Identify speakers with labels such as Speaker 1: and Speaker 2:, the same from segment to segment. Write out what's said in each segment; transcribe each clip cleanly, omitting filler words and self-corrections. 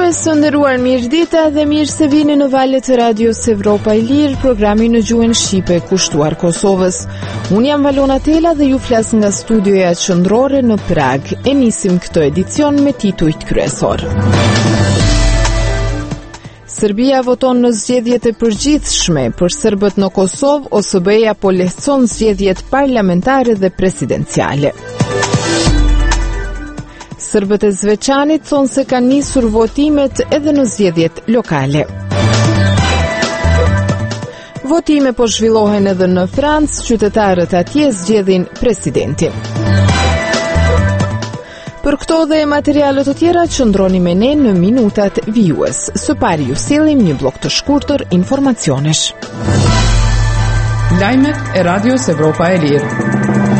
Speaker 1: dëgjues, të nderuar, mirëdita dhe mirë se vini në valët e Radios Evropa e Lirë, programi në gjuhën shqipe kushtuar Kosovës. Unë jam Valona Tela dhe ju flas nga studioja qendrore në Prag. E nisim këtë edicion me titujt kryesor. Serbia voton në zgjedhjet e përgjithshme për serbët në Kosovë, OSBE-ja po lehtëson zgjedhjet parlamentare dhe presidenciale. Serbët e Zveçanit thonë se kanë nisur votimet edhe në zgjedhjet lokale. Votime po zhvillohen edhe në Francë, qytetarët atje zgjedhin presidentin. Për këto dhe materialet të tjera qëndroni me ne në minutat vijues. Së pari ju sillim një blok të shkurtër informacionesh.
Speaker 2: Lajmet e Radios Evropa e Lirë.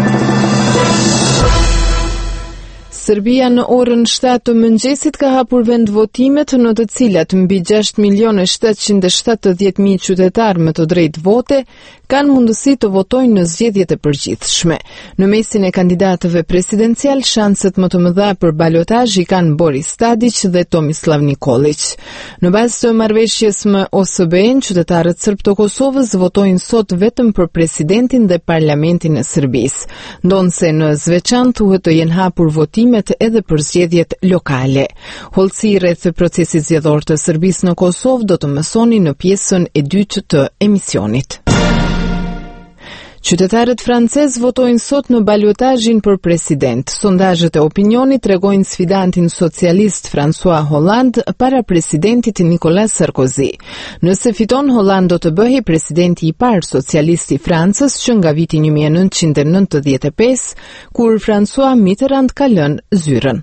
Speaker 1: Serbia në orën 7 të mëngjesit ka hapur vend votimet në të cilat mbi 6.770.000 qytetar me të drejtë vote kanë mundësi të votojnë në zgjedhjet e përgjithshme. Në mesin e kandidatëve presidencial, shanset më të mëdha për balotazh i kanë Boris Tadić dhe Tomislav Nikolić. Në bazë të marrëveshjes me OSBE-n, qytetarët serb të Kosovës votojnë sot vetëm për presidentin dhe parlamentin e Serbisë, ndonse në Zveçan thuhet të jenë hapur votimet edhe për zgjedhjet lokale. Hollësi rreth procesit zgjedhor të Serbisë në Kosovë do të mësoni në pjesën e dytë të emisionit. Qytetarët francez votojnë sot në balotazhin për president. Sondazhet e opinionit tregojnë sfidantin socialist François Hollande para presidentit Nicolas Sarkozy. Nëse fiton, Hollande do të bëhej presidenti i parë socialist i Francës që nga viti 1995, kur François Mitterrand ka lënë zyrën.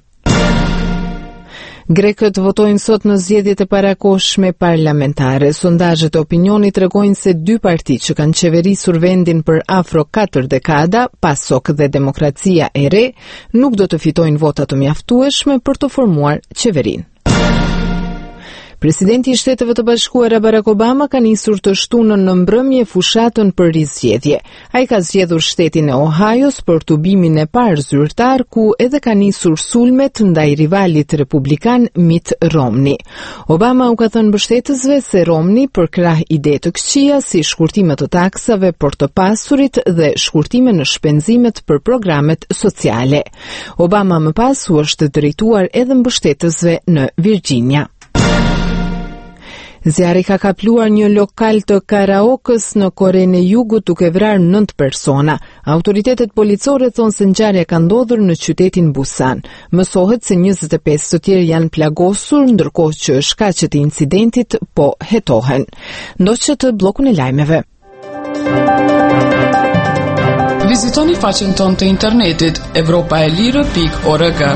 Speaker 1: Grekët votojnë sot në zgjedhjet e parakohshme parlamentare. Sondazhet e opinionit tregojnë se dy parti që kanë qeverisur vendin për afro 4 dekada, PASOK dhe Demokracia e Re, nuk do të fitojnë vota të mjaftueshme për të formuar qeverinë. Presidenti i Shteteve të Bashkuara Barack Obama ka nisur të shtunën në mbrëmje fushatën për rizgjedhje. Ai ka zgjedhur shtetin e Ohajos për tubimin e parë zyrtar, ku edhe ka nisur sulmet ndaj rivalit republikan Mitt Romney. Obama u ka thënë mbështetësve se Romney për krah ide të këqija si shkurtime të taksave për të pasurit dhe shkurtime në shpenzimet për programet sociale. Obama më pas u është drejtuar edhe mbështetësve në Virginia. Zjarri ka kapluar një lokal të karaokës në Korenë e Jugut duke vrarë 9 persona. Autoritetet policore thonë se ngjarja ka ndodhur në qytetin Busan. Mësohet se 25 të tjerë janë plagosur, ndërkohë që shkaqet e incidentit po hetohen. Ndoqët bllokun e lajmeve.
Speaker 2: Vizitoni faqen tonë të internetit europaelire.org.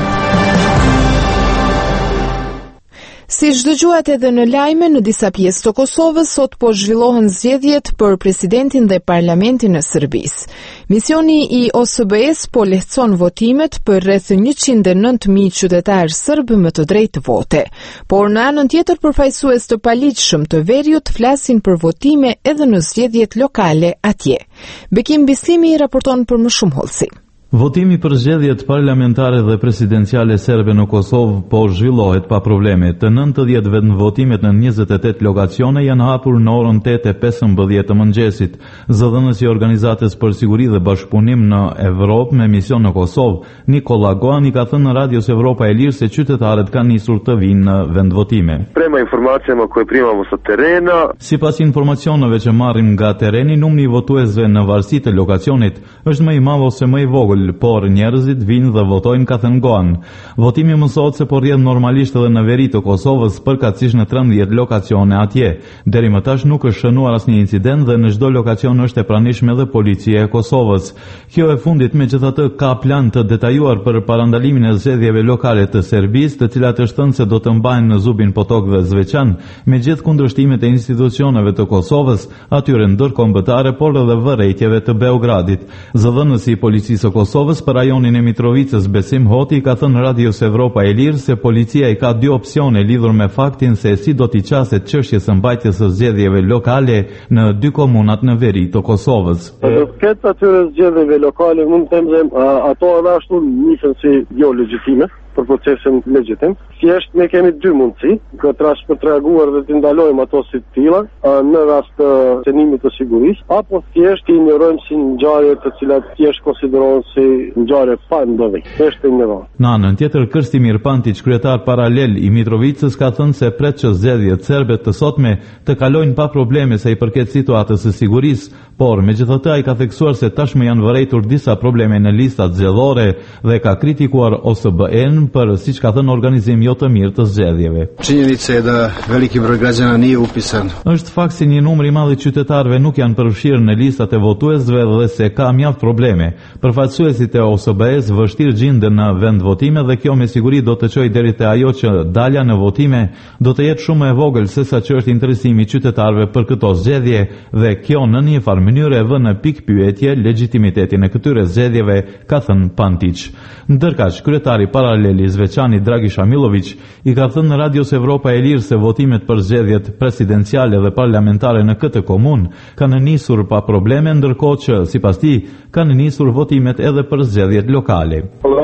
Speaker 1: Si dëgjuat edhe në lajme, në disa pjesë të Kosovës sot po zhvillohen zgjedhjet për presidentin dhe parlamentin e Serbisë. Misioni i OSBE-s po lehtëson votimet për rreth 109.000 qytetarë serb me të drejtë vote. Por në anën tjetër, përfaqësues të paligjshëm të veriut flasin për votime edhe në zgjedhjet lokale atje. Bekim Bislimi raporton për më shumë hollësi.
Speaker 3: Votimi për zgjedhjet parlamentare dhe presidenciale serbe në Kosovë po zhvillohet pa probleme. Të 90 vendvotimet në 28 lokacione janë hapur në orën 8:15 të mëngjesit. Zëdhënësi i Organizatës për Siguri dhe Bashkëpunim në Evropë me mision në Kosovë, Nikola Goani, ka thënë në Radios Evropa e Lirë se qytetarët kanë nisur të vinë në vendvotime.
Speaker 4: Prema informacijama koje primamo sa terena.
Speaker 3: Sipas informacioneve që marrim nga tereni, numri i votuesve në varësi të lokacionit është më i madh ose më i vogël, por njerëzit vinë dhe votojnë, ka thënë Goan. Votimi mësohet se po rrjedh normalisht edhe në veri të Kosovës, përkatësisht në 13 lokacione atje. Deri më tash nuk është shënuar asnjë incident dhe në çdo lokacion është e pranishme edhe policia e Kosovës. Kjo e fundit megjithatë ka plan të detajuar për parandalimin e zgjedhjeve lokale të Serbisë, të cilat është thënë se do të mbahen në Zubin Potok dhe Zveçan, me gjithë kundërshtimet e institucioneve të Kosovës, atyre ndërkombëtare, por edhe vërejtjeve të Beogradit. Zëdhënësi i policisë së Kosovës për rajonin e Mitrovicës Besim Hoti ka thënë Radios Evropa e Lirë se policia i ka dy opsione lidhur me faktin se si do t'i qaset çështjes së mbajtjes së zgjedhjeve lokale në dy komunat në veri të Kosovës.
Speaker 4: Këtë atyre zgjedhjeve lokale mund të them ato edhe ashtu nisën si jo legjitime. për procesin legjitim. Thjesht ne kemi dy mundësi, për të reaguar dhe të ndalojmë ato si të tilla në rast të cenimit të sigurisë, apo thjesht i injorojmë si ngjarje të cilat thjesht konsiderohen si ngjarje pa ndodhi. Është ignorant.
Speaker 3: Në anën tjetër, Krstimir Pantić, kryetar paralel i Mitrovicës, ka thënë se pret që zgjedhjet serbe të sotme të kalojnë pa probleme sa i përket situatës së sigurisë, por megjithatë ai ka theksuar se tashmë janë vërejtur disa probleme në listat zgjedhore dhe ka kritikuar OSBE-n për, siç ka thënë, organizim jo të mirë të zgjedhjeve.
Speaker 5: Činjenica je da veliki broj građana nije upisan.
Speaker 3: Është fakt se një numër i madh i qytetarëve nuk janë përfshirë në listat e votuesve dhe se ka mjaft probleme. Përfaqësuesit e OSBE-s vështirë gjenden në vend votime dhe kjo me siguri do të çojë deri te ajo që dalja në votime do të jetë shumë e vogël sesa që është interesimi i qytetarëve për këto zgjedhje dhe kjo në një farë mënyrë e vën në pikë pyetje legjitimitetin e këtyre zgjedhjeve, ka thënë Pantić. Ndërkaq, kryetari paralel i Zveçanit Dragiša Milović i ka thënë në Radios Evropa e Lirë se votimet për zgjedhjet presidenciale dhe parlamentare në këtë komunë kanë nisur pa probleme, ndërkohë që sipas tij kanë nisur votimet edhe për zgjedhjet lokale.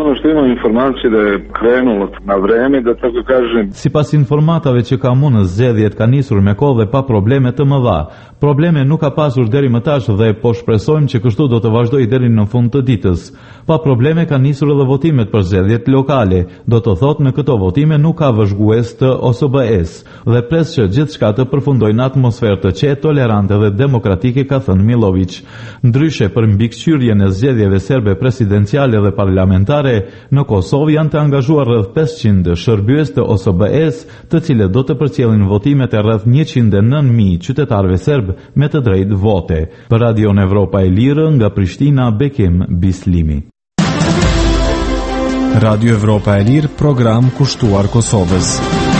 Speaker 3: Sipas informatave që kam unë, zgjedhjet ka nisur me kohë dhe pa probleme të mëdha. Probleme nuk ka pasur deri më tash dhe po shpresojmë që kështu do të vazhdojë deri në fund të ditës. Pa probleme ka nisur edhe votimet për zgjedhjet lokale. Do të thotë në këto votime nuk ka vëzhgues të OSBE-s dhe pres që gjithçka të përfundojë në atmosferë të qetë, tolerante dhe demokratike, ka thënë Milović. Ndryshe, për mbikëqyrjen e zgjedhjeve serbe presidenciale dhe parlamentare, në Kosovë janë të angazhuar rreth 500 shërbyes të OSBE-s, të cilët do të përcjellin votimet e rreth 109.000 qytetarëve serb me të drejtë vote. Për Radion Evropa e Lirë, nga Prishtina, Bekim Bislimi.
Speaker 6: Radio Evropa e Lirë, program kushtuar Kosovës.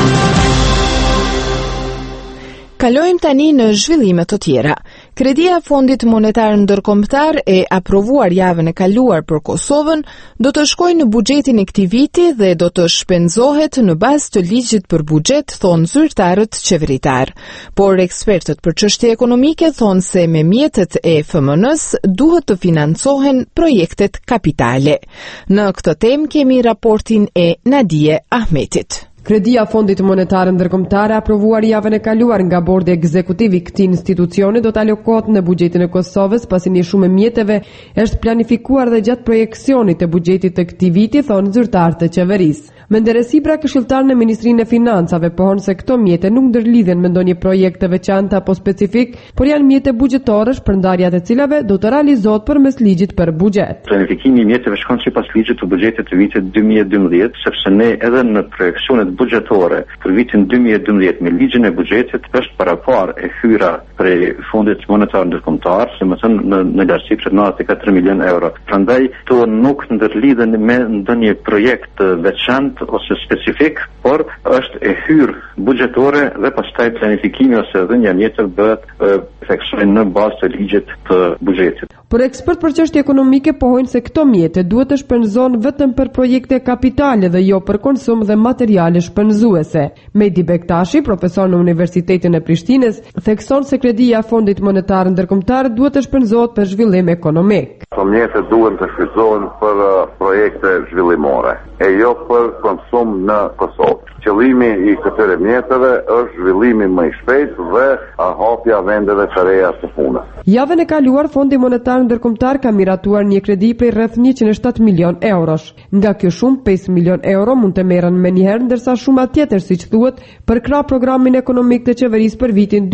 Speaker 1: Kalojmë tani në zhvillime të tjera. Kredia Fondit Monetar Ndërkombëtar e aprovuar javën e kaluar për Kosovën do të shkojë në buxhetin e këtij viti dhe do të shpenzohet në bazë të ligjit për buxhet, thonë zyrtarët qeveritar. Por ekspertët për çështje ekonomike thonë se me mjetet e FMN-s duhet të financohen projektet kapitale. Në këtë temë kemi raportin e Nadije Ahmetit.
Speaker 7: Kredia Fondit Monetar Ndërkombëtar aprovuar javën e kaluar nga bordi ekzekutiv i këtij institucioni do të alokohet në buxhetin e Kosovës, pasi një shumë mjeteve është planifikuar dhe gjatë projeksionit të buxhetit të këtij viti, thonë zyrtarët e qeverisë. Menderes Ibra, këshilltar në Ministrinë e Financave, pohon se këto mjete nuk ndërlidhen me ndonjë projekt të veçantë apo specifik, por janë mjete buxhetore, shpërndarja të cilave do të realizohet përmes ligjit për buxhet.
Speaker 8: Planifikimi i mjeteve shkon sipas ligjit të buxhetit të vitit 2012, sepse ne edhe në projeksionet buxhetore për vitin 2012 me ligjin e buxhetit është parapar e hyra prej Fondit Monetar Ndërkombëtar, se më thënë në lartësi për 94 milion euro. Prandaj to nuk ndërlidhen me ndonjë projekt veçantë ose specifik, por është e hyrë buxhetore dhe pastaj planifikimi ose dhënia mjeteve bëhet theksojnë në bazë të ligjit të buxhetit.
Speaker 7: Por ekspert për çështje ekonomike pohojnë se këto mjete duhet të shpenzohen vetëm për projekte kapitale dhe jo për konsum dhe materiale shpenzuese. Mehdi Bektashi, profesor në Universitetin e Prishtinës, thekson se kredia Fondit Monetar Ndërkombëtar duhet të shpenzohet për zhvillim ekonomik.
Speaker 9: Këto mjete duhen të shpenzohen për projekte zhvillimore, e jo për konsum në Kosovë. Qëllimi i këtyre mjeteve është zhvillimi më i shpejtë dhe hapja vendeve të reja të punës.
Speaker 7: Javën e kaluar Fondi Monetar Ndërkombëtar ka miratuar një kredi prej rreth 107 milion eurosh. Nga kjo shumë, 5 milion euro mund të merren me njëherë, ndërsa shuma tjetër, siç thuhet, për krah programin ekonomik të qeverisë për vitin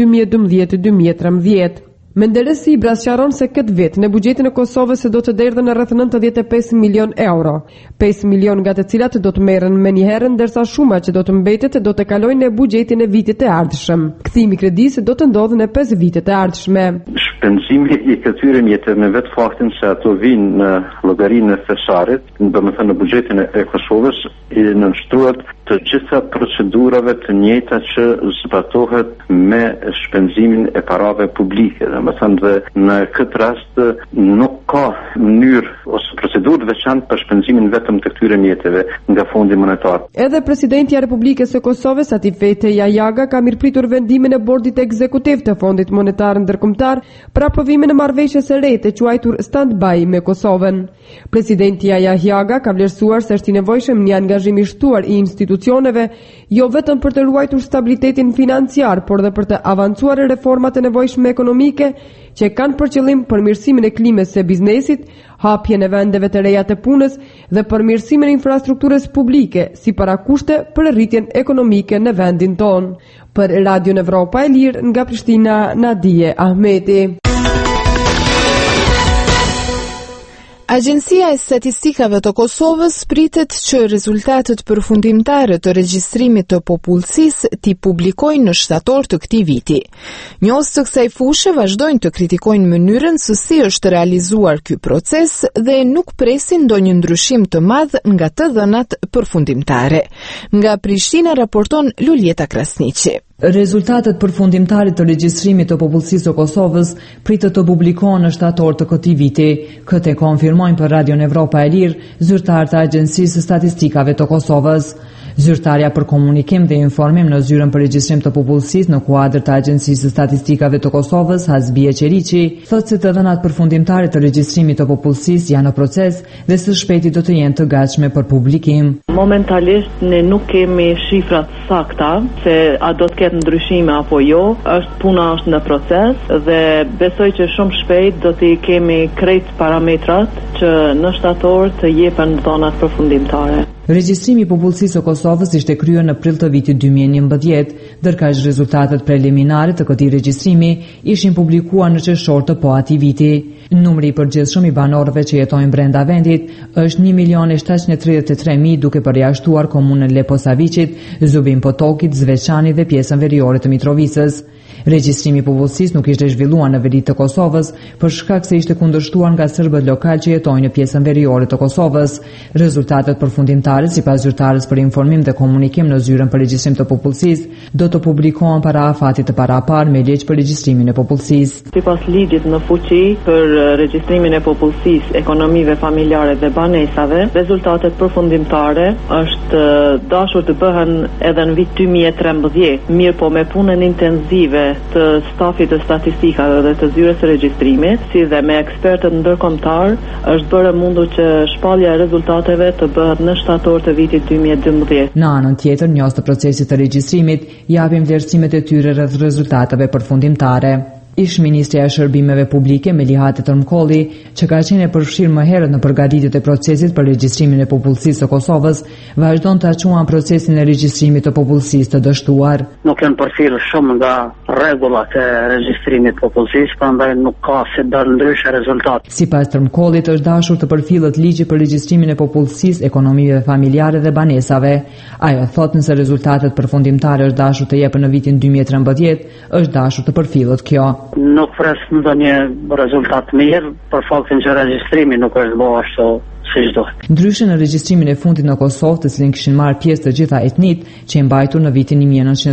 Speaker 7: 2012-2013. Menderes Ibra sqaron se këtë vit në buxhetin e Kosovës do të derdhen rreth 95 milion euro. 5 milion nga të cilat do të merren me njëherë, ndërsa shuma që do të mbetet do të kalojnë në buxhetin e vitit të ardhshëm. Kthimi i kredisë do të ndodhë në 5 vitet e ardhshme.
Speaker 8: Shpenzimi i këtyre mjeteve me vetë faktin se ato vinë në llogarinë e thesarit, domethënë në buxhetin e Kosovës, i nënshtruhet të gjitha procedurave të njëjta që zbatohet me shpenzimin e parave publike. Domethënë dhe në këtë rast nuk ka mënyrë ose procedurë veçantë për shpenzimin vetëm të këtyre mjeteve nga Fondi Monetar.
Speaker 7: Edhe presidenti i Republikës së Kosovës Atifete Jajaga ka mirëpritur vendimin e bordit ekzekutiv të Fondit Monetar Ndërkombëtar për aprovimin e marrëveshjes së re të quajtur stand-by me Kosovën. Presidenti Jajaga ka vlerësuar se është i nevojshëm një angazhim i shtuar i institucioneve, jo vetëm për të ruajtur stabilitetin financiar, por edhe për të avancuar reformat e nevojshme ekonomike që kanë për qëllim përmirësimin e klimës së biznesit, hapjen e vendeve të reja të punës dhe përmirësimin e infrastrukturës publike si parakushte për rritjen ekonomike në vendin tonë. Për Radio Evropa e Lirë nga Prishtina, Nadije Ahmeti.
Speaker 1: Agjencia e Statistikave të Kosovës pritet që rezultatet përfundimtare të regjistrimit të popullsisë t'i publikojnë në shtator të këtij viti. Njohës të kësaj fushë vazhdojnë të kritikojnë mënyrën se si është realizuar ky proces dhe nuk presin ndonjë ndryshim të madh nga të dhënat përfundimtare. Nga Prishtina raporton Luljeta Krasniqi.
Speaker 10: Rezultatet përfundimtare të regjistrimit të popullsisë së Kosovës pritet të publikohen në shtator të këtij viti. Këtë e konfirmojnë për Radio Evropa e Lirë zyrtarët e Agjencisë së Statistikave të Kosovës. Zyrtarja për komunikim dhe informim në zyrën për regjistrim të popullsisë në kuadër të Agjencisë së Statistikave të Kosovës, Hasbie Qeriqi, thotë se të dhënat përfundimtare të regjistrimit të popullsisë janë në proces dhe së shpejti do të jenë të gatshme për publikim.
Speaker 11: Momentalisht ne nuk kemi shifrat sakta se a do të ketë ndryshime apo jo, puna është në proces dhe besoj që shumë shpejt do t'i kemi krejt parametrat që në shtator të jepen dhënat përfundimtare.
Speaker 10: Regjistrimi i popullsisë së Kosovës ishte kryer në prill të vitit 2011, ndërkaq rezultatet preliminare të këtij regjistrimi ishin publikuar në qershor të atij viti. Numri i përgjithshëm i banorëve që jetojnë brenda vendit është 1.733.000, duke përjashtuar komunën Leposaviqit, Zubin Potokit, Zveçani dhe pjesën veriore të Mitrovicës. Regjistrimi i popullsisë nuk ishte zhvilluar në veri të Kosovës për shkak se ishte kundërshtuar nga serbët lokal që jetojnë në pjesën veriore të Kosovës. Rezultatet përfundimtare sipas zyrtarës për informim dhe komunikim në zyrën për regjistrim të popullsisë do të publikohen para afatit të parapar me ligj për regjistrimin e popullsisë.
Speaker 11: Sipas ligjit në fuqi për regjistrimin e popullsisë, ekonomive familjare dhe banesave, rezultatet përfundimtare është dashur të bëhen edhe në vit 2013, mirë po me punën intensive të stafit të statistikave dhe të zyrës së regjistrimit, si dhe me ekspertët ndërkombëtar, është bërë mundur që shpallja e rezultateve të bëhet në shtator të vitit 2012.
Speaker 10: Në anën tjetër, njohës të procesit të regjistrimit japin vlerësimet e tyre rreth rezultateve përfundimtare. Ish-ministrja e Shërbimeve Publike Melihat Tërmkolli, që ka qenë e përfshirë më herët në përgatitjet e procesit për regjistrimin e popullsisë së Kosovës, vazhdon të aquan procesin e regjistrimit të popullsisë të dështuar.
Speaker 12: Nuk janë përfil shumë nga rregullat e regjistrimit të popullsisë, prandaj nuk ka se dal ndryshe rezultat.
Speaker 10: Sipas Tërmkollit, është dashur të përfillet ligji për regjistrimin e popullsisë, ekonomive familjare dhe banesave. Ajo thotë nëse rezultatet përfundimtare është dashur të jepen në vitin 2013, është dashur të përfillet kjo.
Speaker 12: Nuk pres ndonjë rezultat mirë për faktin që regjistrimi nuk është bërë ashtu siç duhet.
Speaker 10: Ndryshe në regjistrimin e fundit në Kosovë, të cilin kishin marrë pjesë të gjitha etnit që i mbajtur në vitin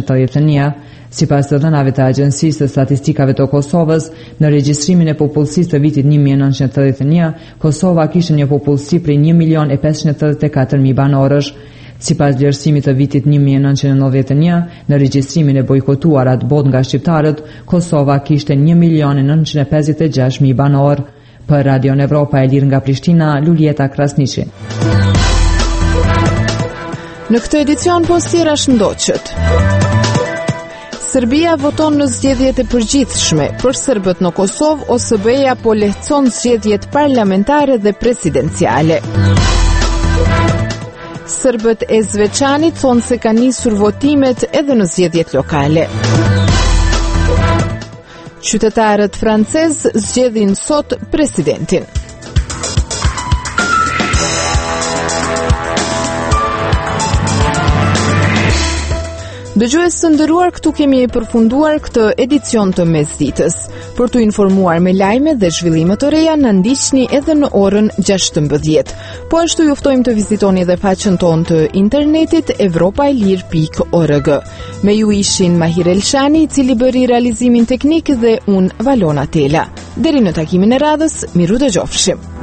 Speaker 10: 1981, sipas të dhënave të Agjencisë së Statistikave të Kosovës, në regjistrimin e popullsisë të vitit 1981, Kosova kishte një popullsi prej 1.584.000 banorësh. Sipas vlerësimit të vitit 1991, në regjistrimin e bojkotuar atë botë nga shqiptarët, Kosova kishte 1.956.000 banor. Për Radio Evropa e Lirë nga Prishtina, Luljeta Krasniqi.
Speaker 1: Në këtë edicion postiera shëndoqët. Serbia voton në zgjedhjet e përgjithshme. Për serbët në Kosovë, OSBE-ja po lehtëson zgjedhjet parlamentare dhe presidenciale. Serbët e Zveçanit thonë se ka nisur votimet edhe në zgjedhjet lokale. Qytetarët francezë zgjedhin sot presidentin. Dëgjues të nderuar, këtu kemi përfunduar këtë edicion të mesditës. Për t'u informuar me lajme dhe zhvillime të reja, na ndiqni edhe në orën 16. Po ashtu ju ftojmë të vizitoni edhe faqen tonë të internetit evropaelir.org. Me ju ishin Mahir Elshani, i cili bëri realizimin teknik, dhe unë Valona Tela. Deri në takimin e radhës, miru dëgjofshim.